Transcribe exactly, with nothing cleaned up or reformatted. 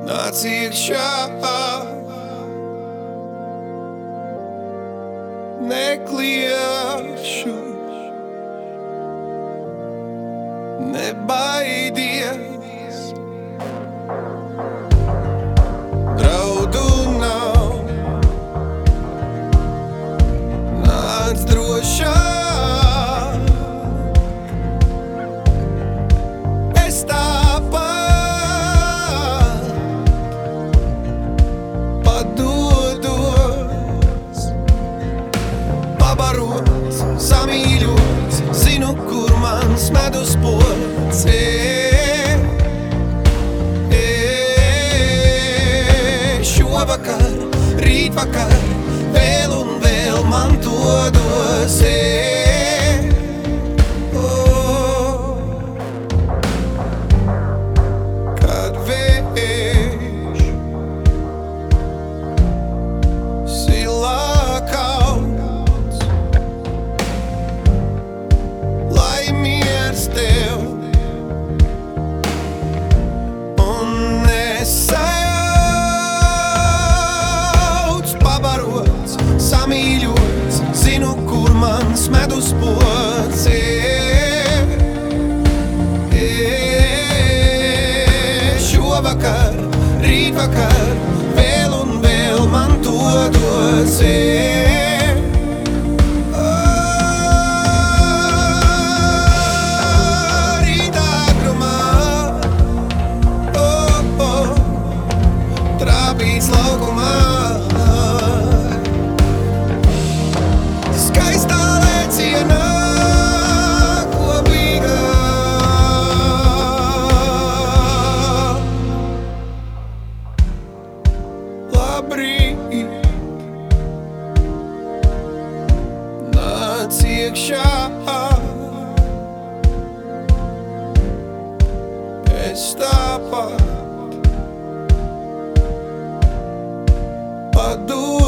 Nāc iekšā, nekliešu, nebaidies, draudu nav, nāc drošā, es tāpat padodos, pabarots, samīļots, zinu, kur mans medus pods. E, e, šovakar, rītvakar, vēl un vēl man to dos. E, oh, kad vējš silā kauts, lai miers tev un nesajauc, pabarots, samīļots, zinu, kur mans medus pods. E, e, šovakar, rītvakar, vēl un vēl man to dos. E, rītā agrumā, oh, oh, trāpīts laukumā, skaistā lēcienā, kopīgā. Labrīt, nāc iekšā, es tāpat padodos.